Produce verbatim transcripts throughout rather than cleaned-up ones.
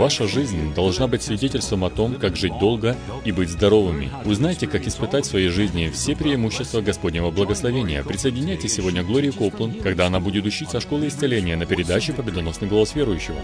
Ваша жизнь должна быть свидетельством о том, как жить долго и быть здоровыми. Узнайте, как испытать в своей жизни все преимущества Господнего благословения. Присоединяйтесь сегодня к Глории Копланд, когда она будет учить со школы исцеления на передаче «Победоносный голос верующего».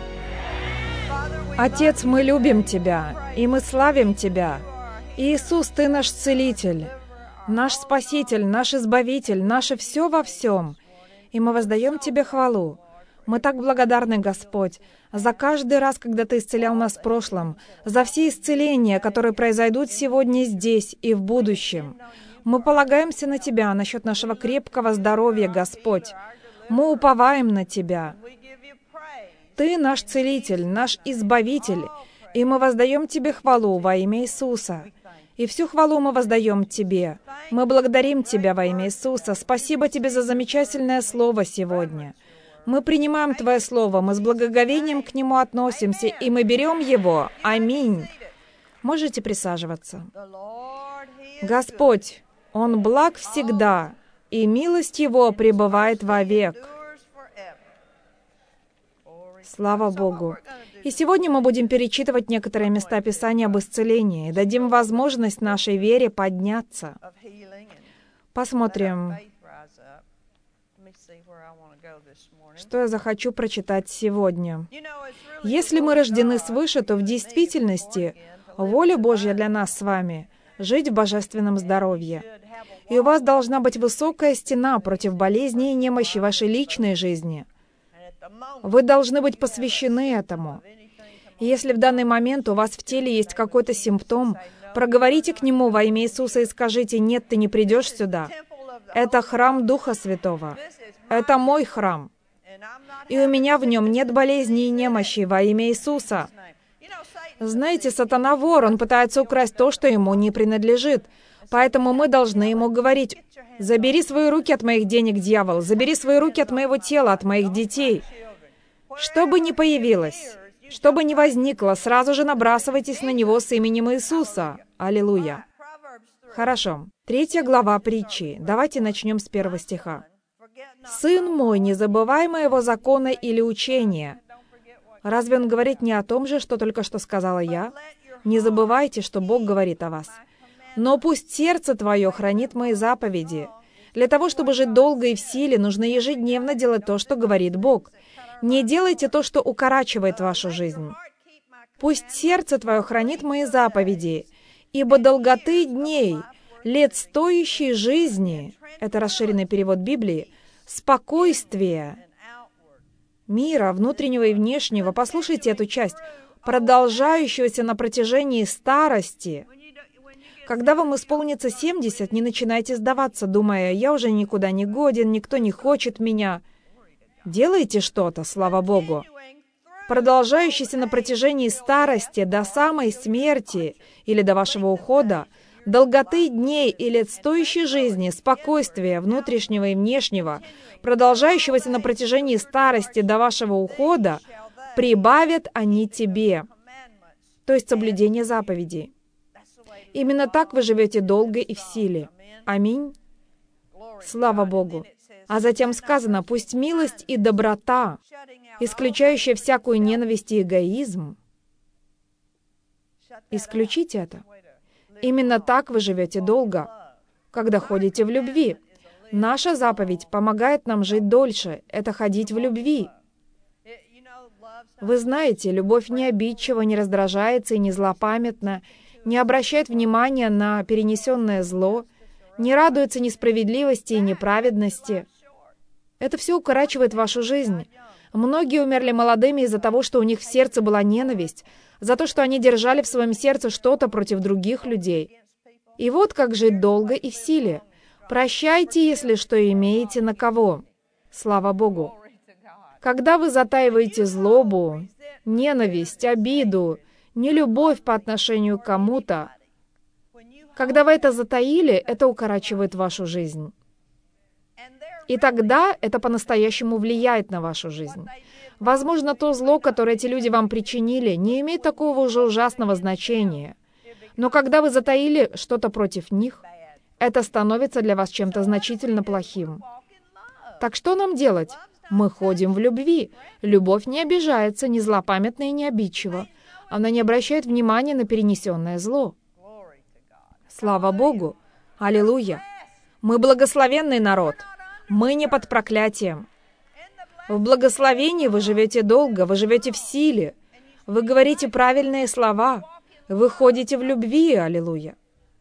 Отец, мы любим Тебя, и мы славим Тебя. Иисус, Ты наш Целитель, наш Спаситель, наш Избавитель, наше все во всем. И мы воздаем Тебе хвалу. Мы так благодарны, Господь, за каждый раз, когда Ты исцелял нас в прошлом, за все исцеления, которые произойдут сегодня здесь и в будущем. Мы полагаемся на Тебя насчет нашего крепкого здоровья, Господь. Мы уповаем на Тебя. Ты наш Целитель, наш Избавитель, и мы воздаем Тебе хвалу во имя Иисуса. И всю хвалу мы воздаем Тебе. Мы благодарим Тебя во имя Иисуса. Спасибо Тебе за замечательное слово сегодня. Мы принимаем Твое Слово, мы с благоговением к Нему относимся, и мы берем его. Аминь. Можете присаживаться. Господь, Он благ всегда, и милость Его пребывает вовек. Слава Богу. И сегодня мы будем перечитывать некоторые места Писания об исцелении и дадим возможность нашей вере подняться. Посмотрим, что я захочу прочитать сегодня. Если мы рождены свыше, то в действительности воля Божья для нас с вами — жить в божественном здоровье. И у вас должна быть высокая стена против болезней и немощи в вашей личной жизни. Вы должны быть посвящены этому. И если в данный момент у вас в теле есть какой-то симптом, проговорите к нему во имя Иисуса и скажите: «Нет, ты не придешь сюда. Это храм Духа Святого. Это мой храм. И у меня в нем нет болезней и немощи во имя Иисуса». Знаете, сатана вор, он пытается украсть то, что ему не принадлежит. Поэтому мы должны ему говорить: «Забери свои руки от моих денег, дьявол! Забери свои руки от моего тела, от моих детей!» Что бы ни появилось, что бы ни возникло, сразу же набрасывайтесь на него с именем Иисуса. Аллилуйя. Хорошо. Третья глава притчи. Давайте начнем с первого стиха. «Сын мой, не забывай моего закона или учения». Разве он говорит не о том же, что только что сказала я? Не забывайте, что Бог говорит о вас. «Но пусть сердце твое хранит мои заповеди». Для того, чтобы жить долго и в силе, нужно ежедневно делать то, что говорит Бог. Не делайте то, что укорачивает вашу жизнь. «Пусть сердце твое хранит мои заповеди, ибо долготы дней, лет стоящей жизни», это расширенный перевод Библии, «спокойствие, мира, внутреннего и внешнего», послушайте эту часть, «продолжающегося на протяжении старости». Когда вам исполнится семьдесят, не начинайте сдаваться, думая: «Я уже никуда не годен, никто не хочет меня». Делайте что-то, слава Богу. Продолжающийся на протяжении старости до самой смерти или до вашего ухода, долготы дней и лет стоящей жизни, спокойствия внутреннего и внешнего, продолжающегося на протяжении старости до вашего ухода, прибавят они тебе. То есть соблюдение заповедей. Именно так вы живете долго и в силе. Аминь. Слава Богу. А затем сказано: «Пусть милость и доброта, исключающая всякую ненависть и эгоизм». Исключите это. Именно так вы живете долго, когда ходите в любви. Наша заповедь помогает нам жить дольше. Это ходить в любви. Вы знаете, любовь не обидчива, не раздражается и не злопамятна, не обращает внимания на перенесенное зло, не радуется несправедливости и неправедности. Это все укорачивает вашу жизнь. Многие умерли молодыми из-за того, что у них в сердце была ненависть, за то, что они держали в своем сердце что-то против других людей. И вот как жить долго и в силе. Прощайте, если что имеете на кого. Слава Богу. Когда вы затаиваете злобу, ненависть, обиду, нелюбовь по отношению к кому-то, когда вы это затаили, это укорачивает вашу жизнь. И тогда это по-настоящему влияет на вашу жизнь. Возможно, то зло, которое эти люди вам причинили, не имеет такого уже ужасного значения. Но когда вы затаили что-то против них, это становится для вас чем-то значительно плохим. Так что нам делать? Мы ходим в любви. Любовь не обижается, не злопамятна и не обидчива. Она не обращает внимания на перенесенное зло. Слава Богу! Аллилуйя! Мы благословенный народ. Мы не под проклятием. В благословении вы живете долго, вы живете в силе. Вы говорите правильные слова. Вы ходите в любви. Аллилуйя!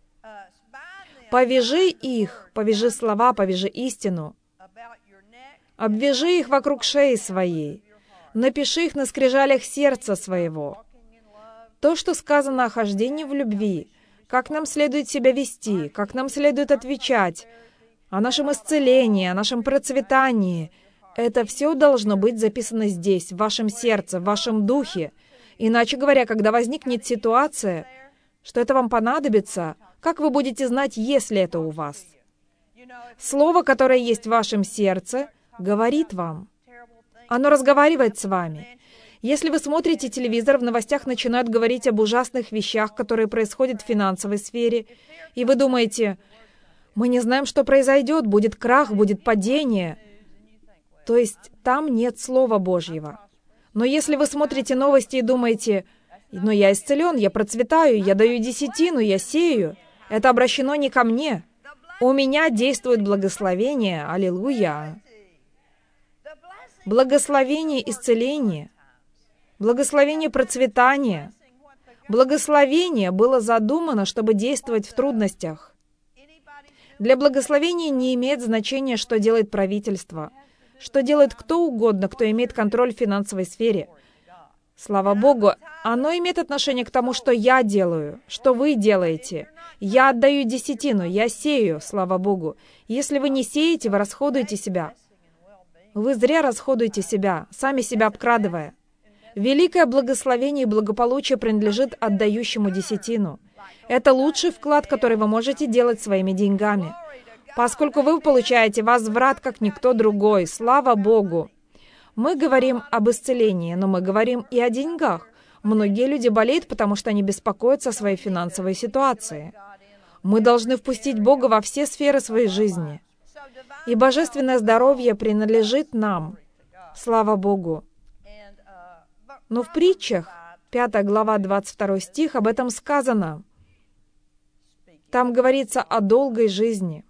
Повяжи их, повяжи слова, повяжи истину. Обвяжи их вокруг шеи своей. Напиши их на скрижалях сердца своего. То, что сказано о хождении в любви, как нам следует себя вести, как нам следует отвечать, о нашем исцелении, о нашем процветании, это все должно быть записано здесь, в вашем сердце, в вашем духе. Иначе говоря, когда возникнет ситуация, что это вам понадобится, как вы будете знать, если это у вас? Слово, которое есть в вашем сердце, говорит вам. Оно разговаривает с вами. Если вы смотрите телевизор, в новостях начинают говорить об ужасных вещах, которые происходят в финансовой сфере, и вы думаете, мы не знаем, что произойдет, будет крах, будет падение. То есть там нет Слова Божьего. Но если вы смотрите новости и думаете, но я исцелен, я процветаю, я даю десятину, я сею, это обращено не ко мне. У меня действует благословение, аллилуйя. Благословение исцеления, благословение процветания. Благословение было задумано, чтобы действовать в трудностях. Для благословения не имеет значения, что делает правительство, что делает кто угодно, кто имеет контроль в финансовой сфере. Слава Богу, оно имеет отношение к тому, что я делаю, что вы делаете. Я отдаю десятину, я сею, слава Богу. Если вы не сеете, вы расходуете себя. Вы зря расходуете себя, сами себя обкрадывая. Великое благословение и благополучие принадлежит отдающему десятину. Это лучший вклад, который вы можете делать своими деньгами, поскольку вы получаете возврат, как никто другой. Слава Богу! Мы говорим об исцелении, но мы говорим и о деньгах. Многие люди болеют, потому что они беспокоятся о своей финансовой ситуации. Мы должны впустить Бога во все сферы своей жизни. И божественное здоровье принадлежит нам. Слава Богу! Но в притчах, пятая глава, двадцать второй стих, об этом сказано. Там говорится о долгой жизни.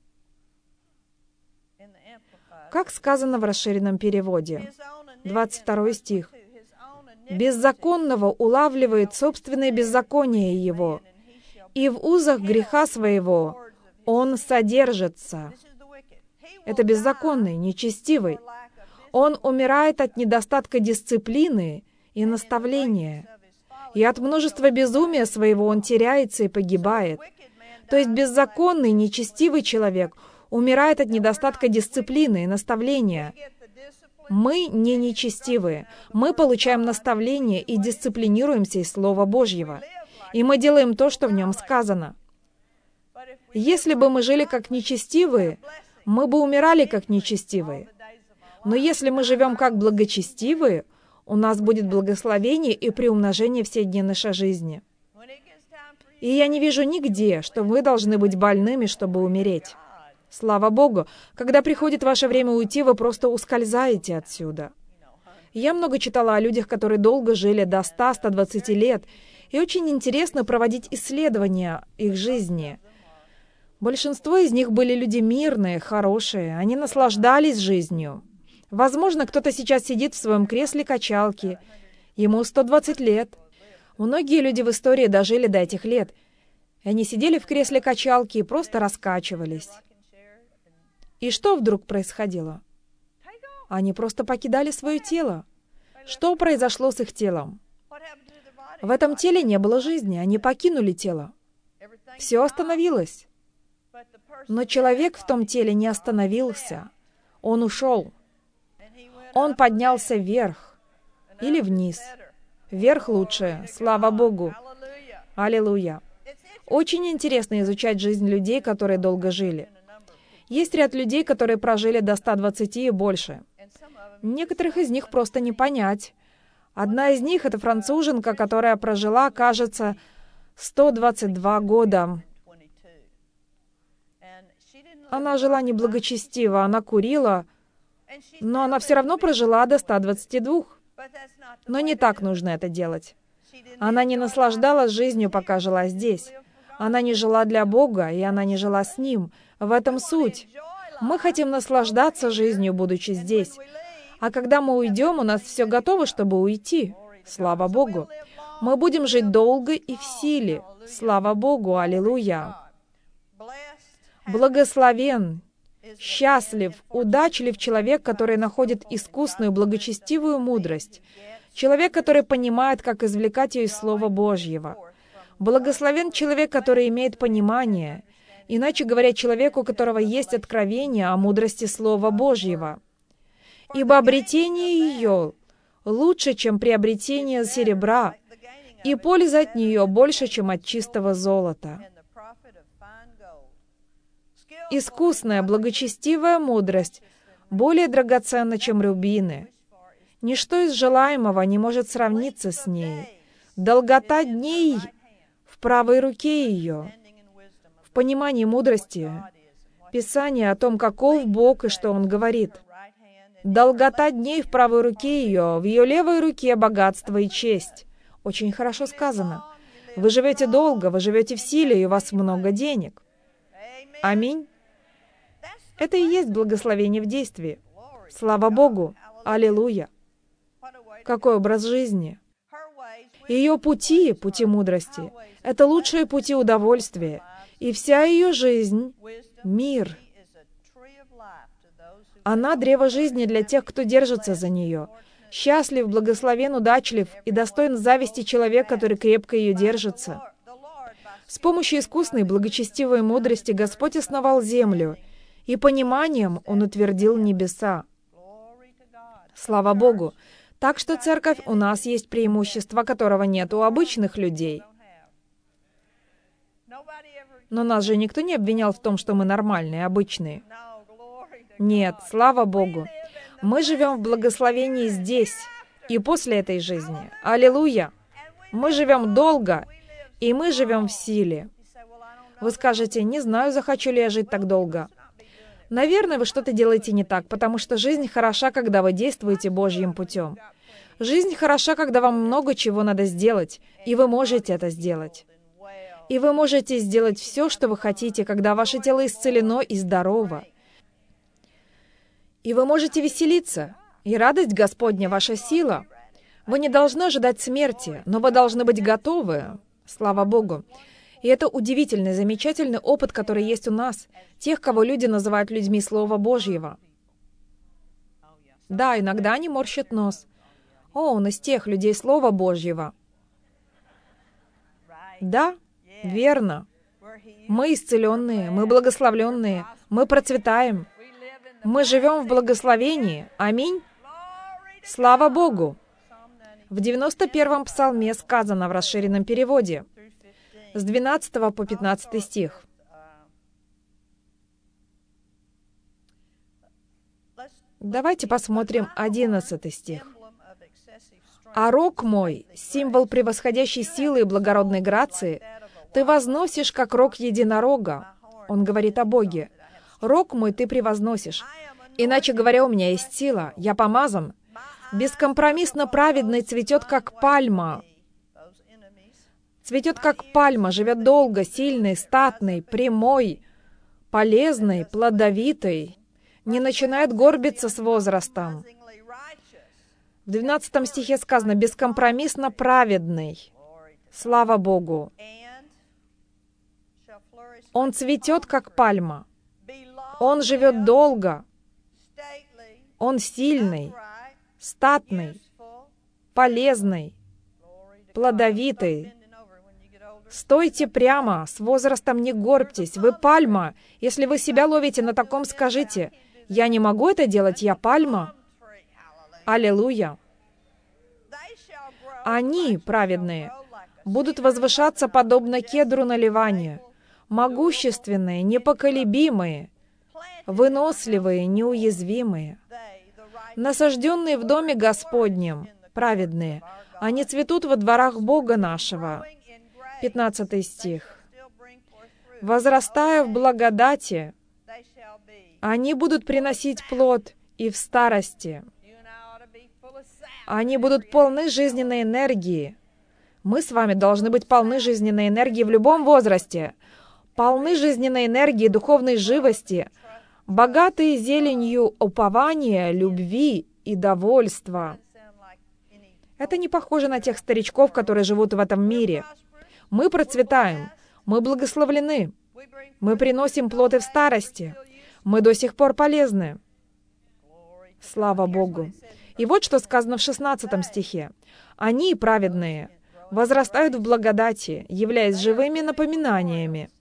Как сказано в расширенном переводе, двадцать второй стих. «Беззаконного улавливает собственное беззаконие его, и в узах греха своего он содержится». Это беззаконный, нечестивый. Он умирает от недостатка дисциплины и наставления. И от множества безумия своего он теряется и погибает. То есть беззаконный, нечестивый человек умирает от недостатка дисциплины и наставления. Мы не нечестивые. Мы получаем наставление и дисциплинируемся из Слова Божьего. И мы делаем то, что в нем сказано. Если бы мы жили как нечестивые, мы бы умирали как нечестивые. Но если мы живем как благочестивые, у нас будет благословение и приумножение все дни нашей жизни. И я не вижу нигде, что вы должны быть больными, чтобы умереть. Слава Богу, когда приходит ваше время уйти, вы просто ускользаете отсюда. Я много читала о людях, которые долго жили до ста — ста двадцати лет, и очень интересно проводить исследования их жизни. Большинство из них были люди мирные, хорошие, они наслаждались жизнью. Возможно, кто-то сейчас сидит в своем кресле качалки, ему сто двадцать лет. Многие люди в истории дожили до этих лет. И они сидели в кресле качалки и просто раскачивались. И что вдруг происходило? Они просто покидали свое тело. Что произошло с их телом? В этом теле не было жизни, они покинули тело. Все остановилось. Но человек в том теле не остановился. Он ушел. Он поднялся вверх или вниз. Вверх лучше, слава Богу. Аллилуйя. Очень интересно изучать жизнь людей, которые долго жили. Есть ряд людей, которые прожили до ста двадцати и больше. Некоторых из них просто не понять. Одна из них — это француженка, которая прожила, кажется, сто двадцать два года. Она жила неблагочестиво, она курила, Но она все равно прожила до ста двадцати двух. Но не так нужно это делать. Она не наслаждалась жизнью, пока жила здесь. Она не жила для Бога, и она не жила с Ним. В этом суть. Мы хотим наслаждаться жизнью, будучи здесь. А когда мы уйдем, у нас все готово, чтобы уйти. Слава Богу. Мы будем жить долго и в силе. Слава Богу. Аллилуйя. Благословен, счастлив, удачлив человек, который находит искусную, благочестивую мудрость. Человек, который понимает, как извлекать ее из Слова Божьего. Благословен человек, который имеет понимание. Иначе говоря, человек, у которого есть откровение о мудрости Слова Божьего. Ибо обретение ее лучше, чем приобретение серебра, и польза от нее больше, чем от чистого золота. Искусная, благочестивая мудрость более драгоценна, чем рубины. Ничто из желаемого не может сравниться с ней. Долгота дней в правой руке ее. В понимании мудрости Писание о том, каков Бог и что Он говорит. Долгота дней в правой руке ее, в ее левой руке богатство и честь. Очень хорошо сказано. Вы живете долго, вы живете в силе, и у вас много денег. Аминь. Это и есть благословение в действии. Слава Богу! Аллилуйя! Какой образ жизни! Ее пути, пути мудрости, это лучшие пути удовольствия, и вся ее жизнь — мир. Она — древо жизни для тех, кто держится за нее. Счастлив, благословен, удачлив и достоин зависти человек, который крепко ее держится. С помощью искусной, благочестивой мудрости Господь основал землю, и пониманием Он утвердил небеса. Слава Богу! Так что, церковь, у нас есть преимущество, которого нет у обычных людей. Но нас же никто не обвинял в том, что мы нормальные, обычные. Нет, слава Богу! Мы живем в благословении здесь и после этой жизни. Аллилуйя! Мы живем долго, и мы живем в силе. Вы скажете, не знаю, захочу ли я жить так долго. Наверное, вы что-то делаете не так, потому что жизнь хороша, когда вы действуете Божьим путем. Жизнь хороша, когда вам много чего надо сделать, и вы можете это сделать. И вы можете сделать все, что вы хотите, когда ваше тело исцелено и здорово. И вы можете веселиться, и радость Господня — ваша сила. Вы не должны ожидать смерти, но вы должны быть готовы. Слава Богу! И это удивительный, замечательный опыт, который есть у нас, тех, кого люди называют людьми Слова Божьего. Да, иногда они морщат нос. О, он из тех людей Слова Божьего. Да, верно. Мы исцеленные, мы благословленные, мы процветаем. Мы живем в благословении. Аминь. Слава Богу! В девяносто первом псалме сказано в расширенном переводе, с двенадцатого по пятнадцатый стих. Давайте посмотрим одиннадцатый стих. «А рог мой, символ превосходящей силы и благородной грации, ты возносишь, как рог единорога». Он говорит о Боге. «Рог мой ты превозносишь. Иначе говоря, у меня есть сила, я помазан. Бескомпромиссно праведный цветет, как пальма». Цветет, как пальма, живет долго, сильный, статный, прямой, полезный, плодовитый, не начинает горбиться с возрастом. В двенадцатом стихе сказано «бескомпромиссно праведный». Слава Богу! Он цветет, как пальма. Он живет долго. Он сильный, статный, полезный, плодовитый. Стойте прямо, с возрастом не горбьтесь. Вы пальма. Если вы себя ловите на таком, скажите: «Я не могу это делать, я пальма». Аллилуйя! Они, праведные, будут возвышаться подобно кедру на Ливане, могущественные, непоколебимые, выносливые, неуязвимые, насажденные в доме Господнем, праведные. Они цветут во дворах Бога нашего. пятнадцатый стих. «Возрастая в благодати, они будут приносить плод и в старости. Они будут полны жизненной энергии. Мы с вами должны быть полны жизненной энергии в любом возрасте. Полны жизненной энергии, духовной живости, богатые зеленью упования, любви и довольства. Это не похоже на тех старичков, которые живут в этом мире. Мы процветаем, мы благословлены, мы приносим плоды в старости, мы до сих пор полезны. Слава Богу! И вот что сказано в шестнадцатом стихе. «Они, праведные, возрастают в благодати, являясь живыми напоминаниями,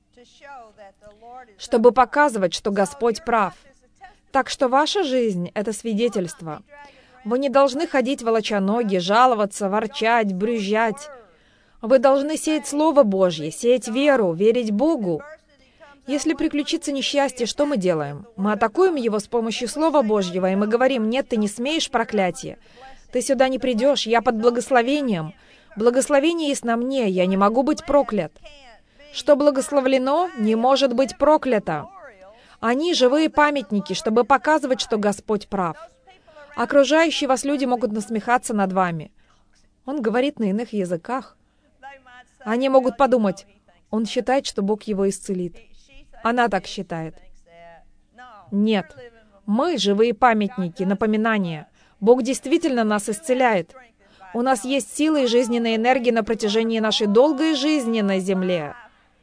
чтобы показывать, что Господь прав». Так что ваша жизнь — это свидетельство. Вы не должны ходить волоча ноги, жаловаться, ворчать, брюзжать. Вы должны сеять Слово Божье, сеять веру, верить Богу. Если приключится несчастье, что мы делаем? Мы атакуем его с помощью Слова Божьего, и мы говорим: «Нет, ты не смеешь, проклятие. Ты сюда не придешь, я под благословением. Благословение есть на мне, я не могу быть проклят». Что благословлено, не может быть проклято. Они — живые памятники, чтобы показывать, что Господь прав. Окружающие вас люди могут насмехаться над вами. Он говорит на иных языках. Они могут подумать: он считает, что Бог его исцелит. Она так считает. Нет. Мы — живые памятники, напоминания. Бог действительно нас исцеляет. У нас есть сила и жизненная энергия на протяжении нашей долгой жизни на земле.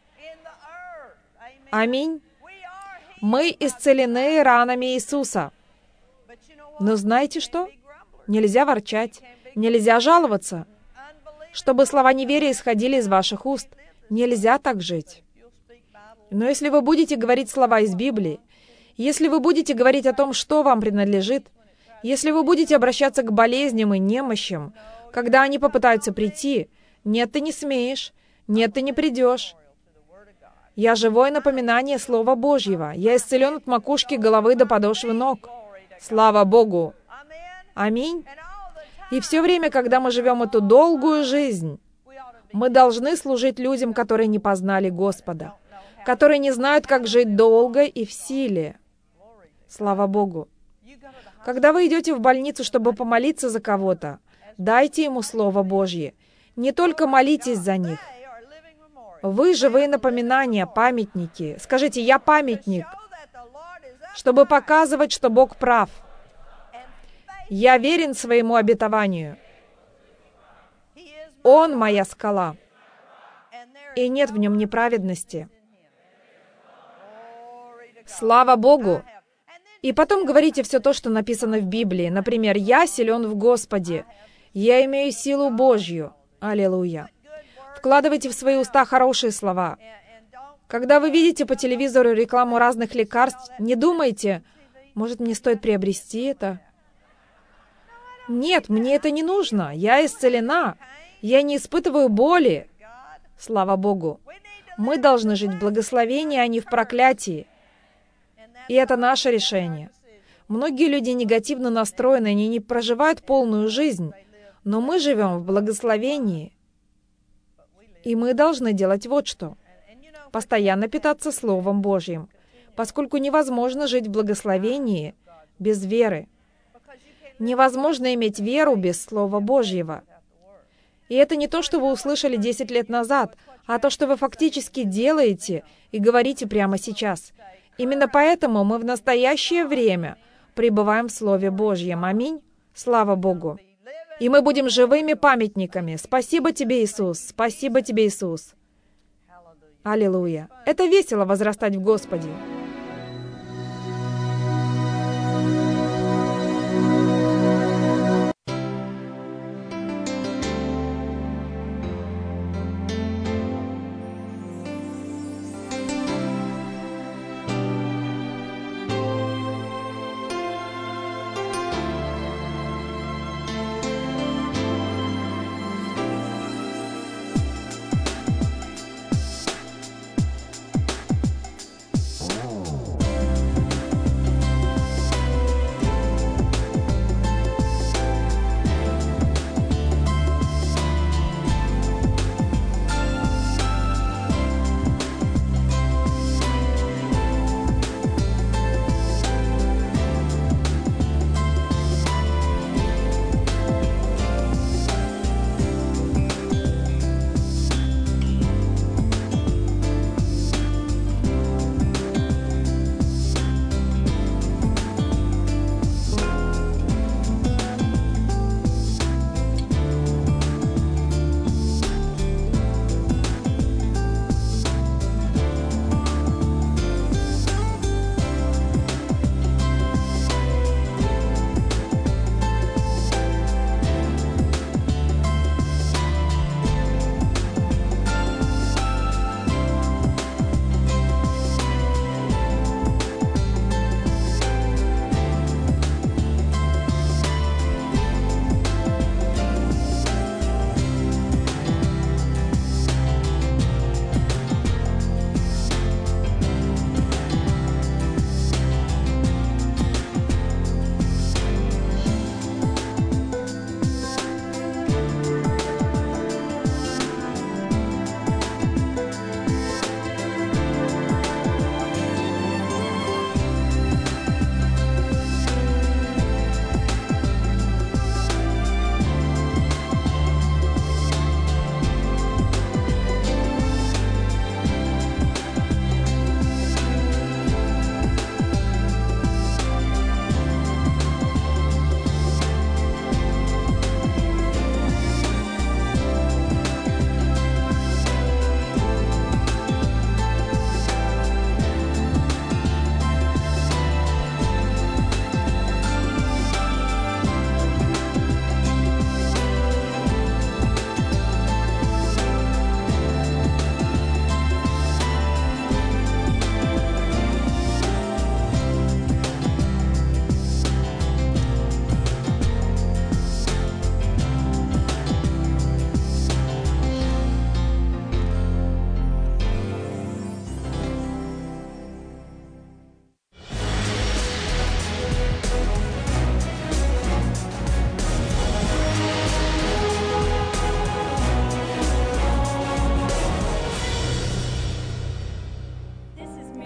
Аминь. Мы исцелены ранами Иисуса. Но знаете что? Нельзя ворчать, нельзя жаловаться. Чтобы слова неверия исходили из ваших уст, нельзя так жить. Но если вы будете говорить слова из Библии, если вы будете говорить о том, что вам принадлежит, если вы будете обращаться к болезням и немощам, когда они попытаются прийти: «Нет, ты не смеешь», «Нет, ты не придешь». Я живое напоминание Слова Божьего. Я исцелен от макушки головы до подошвы ног. Слава Богу! Аминь. И все время, когда мы живем эту долгую жизнь, мы должны служить людям, которые не познали Господа, которые не знают, как жить долго и в силе. Слава Богу! Когда вы идете в больницу, чтобы помолиться за кого-то, дайте ему Слово Божье. Не только молитесь за них. Вы — живые напоминания, памятники. Скажите: «Я памятник», чтобы показывать, что Бог прав. Я верен своему обетованию. Он — моя скала, и нет в нем неправедности. Слава Богу! И потом говорите все то, что написано в Библии. Например: «Я силен в Господе. Я имею силу Божью». Аллилуйя. Вкладывайте в свои уста хорошие слова. Когда вы видите по телевизору рекламу разных лекарств, не думайте: «Может, мне стоит приобрести это?» Нет, мне это не нужно. Я исцелена. Я не испытываю боли. Слава Богу. Мы должны жить в благословении, а не в проклятии. И это наше решение. Многие люди негативно настроены, они не проживают полную жизнь. Но мы живем в благословении. И мы должны делать вот что. Постоянно питаться Словом Божьим, поскольку невозможно жить в благословении без веры. Невозможно иметь веру без Слова Божьего. И это не то, что вы услышали десять лет назад, а то, что вы фактически делаете и говорите прямо сейчас. Именно поэтому мы в настоящее время пребываем в Слове Божьем. Аминь. Слава Богу. И мы будем живыми памятниками. Спасибо тебе, Иисус. Спасибо тебе, Иисус. Аллилуйя. Это весело возрастать в Господе.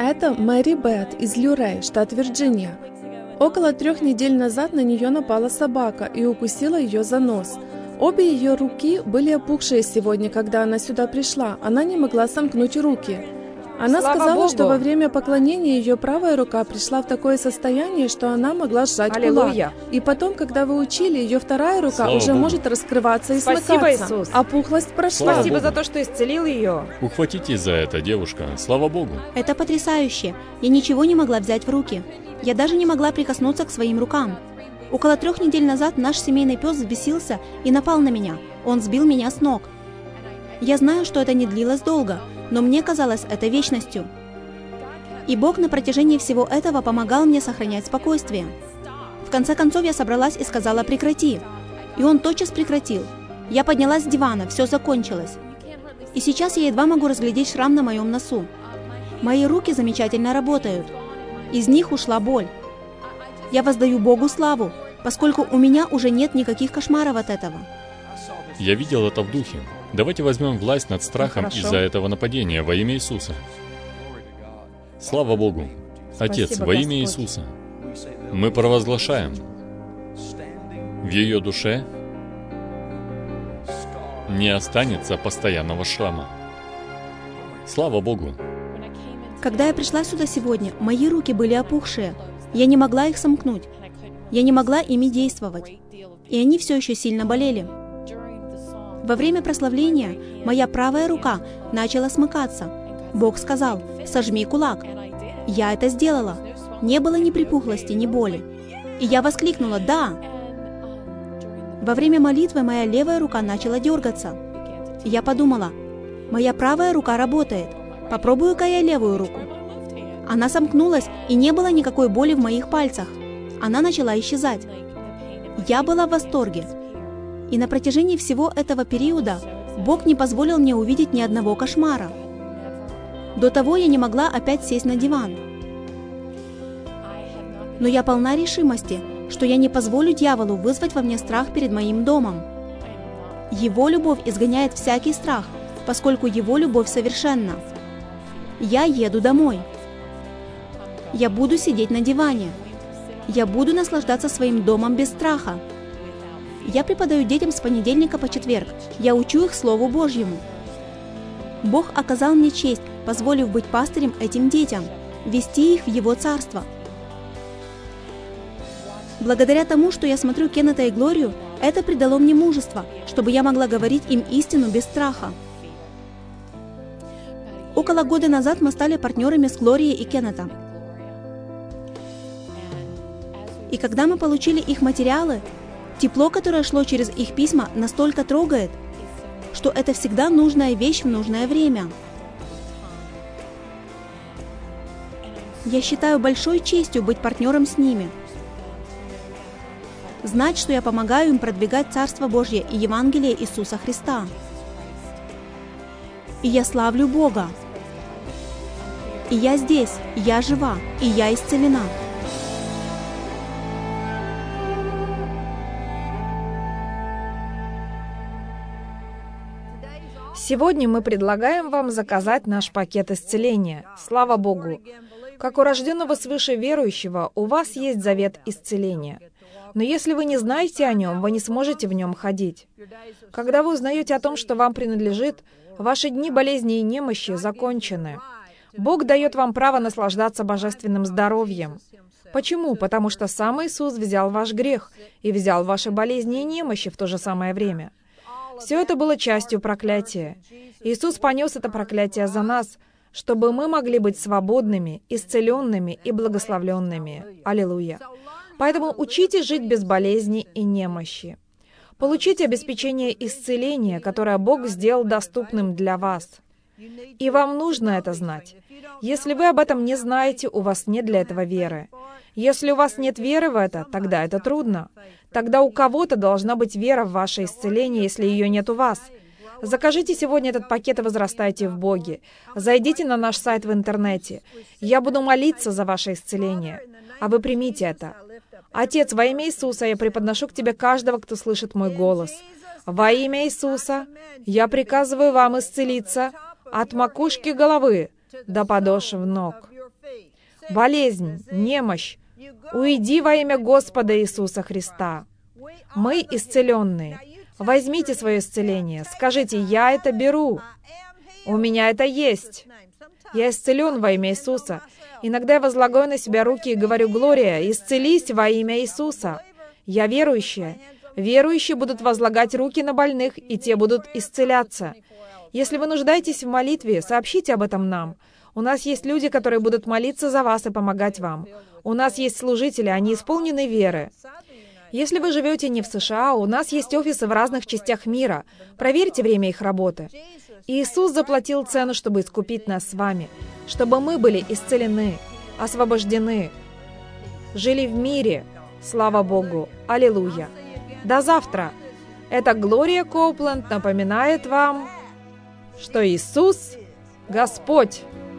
Это Мэри Бет из Люрей, штат Вирджиния. Около трех недель назад на нее напала собака и укусила ее за нос. Обе ее руки были опухшие сегодня, когда она сюда пришла. Она не могла сомкнуть руки. Она Слава сказала, Богу. что во время поклонения ее правая рука пришла в такое состояние, что она могла сжать Аллилуйя. кулак. И потом, когда вы учили, ее вторая рука Слава уже Богу. может раскрываться и Спасибо, смыкаться. Иисус. Опухлость прошла. Спасибо Богу. за то, что исцелил ее. Ухватитесь за это, девушка. Слава Богу. Это потрясающе. Я ничего не могла взять в руки. Я даже не могла прикоснуться к своим рукам. Около трех недель назад наш семейный пес взбесился и напал на меня. Он сбил меня с ног. Я знаю, что это не длилось долго, но мне казалось это вечностью. И Бог на протяжении всего этого помогал мне сохранять спокойствие. В конце концов я собралась и сказала «прекрати». И он тотчас прекратил. Я поднялась с дивана, все закончилось. И сейчас я едва могу разглядеть шрам на моем носу. Мои руки замечательно работают. Из них ушла боль. Я воздаю Богу славу, поскольку у меня уже нет никаких кошмаров от этого. Я видел это в духе. Давайте возьмем власть над страхом Хорошо. из-за этого нападения во имя Иисуса. Слава Богу. Отец, Спасибо, во имя Господь. Иисуса, мы провозглашаем в ее душе не останется постоянного шрама. Слава Богу. Когда я пришла сюда сегодня, мои руки были опухшие. Я не могла их сомкнуть. Я не могла ими действовать. И они все еще сильно болели. Во время прославления моя правая рука начала смыкаться. Бог сказал: «Сожми кулак». Я это сделала. Не было ни припухлости, ни боли. И я воскликнула «Да». Во время молитвы моя левая рука начала дергаться. Я подумала: моя правая рука работает. Попробую-ка я левую руку. Она сомкнулась, и не было никакой боли в моих пальцах. Она начала исчезать. Я была в восторге. И на протяжении всего этого периода Бог не позволил мне увидеть ни одного кошмара. До того я не могла опять сесть на диван. Но я полна решимости, что я не позволю дьяволу вызвать во мне страх перед моим домом. Его любовь изгоняет всякий страх, поскольку его любовь совершенна. Я еду домой. Я буду сидеть на диване. Я буду наслаждаться своим домом без страха. Я преподаю детям с понедельника по четверг. Я учу их Слову Божьему. Бог оказал мне честь, позволив быть пастырем этим детям, вести их в Его Царство. Благодаря тому, что я смотрю Кеннета и Глорию, это придало мне мужество, чтобы я могла говорить им истину без страха. Около года назад мы стали партнерами с Глорией и Кеннетом. И когда мы получили их материалы, тепло, которое шло через их письма, настолько трогает, что это всегда нужная вещь в нужное время. Я считаю большой честью быть партнером с ними. Знать, что я помогаю им продвигать Царство Божье и Евангелие Иисуса Христа. И я славлю Бога. И я здесь, я жива, и я исцелена. Сегодня мы предлагаем вам заказать наш пакет исцеления. Слава Богу! Как у рожденного свыше верующего, у вас есть завет исцеления. Но если вы не знаете о нем, вы не сможете в нем ходить. Когда вы узнаете о том, что вам принадлежит, ваши дни болезни и немощи закончены. Бог дает вам право наслаждаться божественным здоровьем. Почему? Потому что сам Иисус взял ваш грех и взял ваши болезни и немощи в то же самое время. Все это было частью проклятия. Иисус понес это проклятие за нас, чтобы мы могли быть свободными, исцеленными и благословленными. Аллилуйя. Поэтому учитесь жить без болезни и немощи. Получите обеспечение исцеления, которое Бог сделал доступным для вас. И вам нужно это знать. Если вы об этом не знаете, у вас нет для этого веры. Если у вас нет веры в это, тогда это трудно. Тогда у кого-то должна быть вера в ваше исцеление, если ее нет у вас. Закажите сегодня этот пакет и возрастайте в Боге. Зайдите на наш сайт в интернете. Я буду молиться за ваше исцеление, а вы примите это. Отец, во имя Иисуса я преподношу к Тебе каждого, кто слышит мой голос. Во имя Иисуса я приказываю вам исцелиться от макушки головы до подошв ног. болезнь, немощь, уйди во имя Господа Иисуса Христа. Мы исцеленные. Возьмите свое исцеление. Скажите, я это беру. У меня это есть. Я исцелен во имя Иисуса. Иногда я возлагаю на себя руки и говорю: «Глория, исцелись во имя Иисуса». Я верующая. Верующие будут возлагать руки на больных, и те будут исцеляться. Если вы нуждаетесь в молитве, сообщите об этом нам. У нас есть люди, которые будут молиться за вас и помогать вам. У нас есть служители, они исполнены веры. Если вы живете не в США, у нас есть офисы в разных частях мира. Проверьте время их работы. Иисус заплатил цену, чтобы искупить нас с вами, чтобы мы были исцелены, освобождены, жили в мире. Слава Богу! Аллилуйя! До завтра! Это Глория Коупленд напоминает вам, что Иисус — Господь!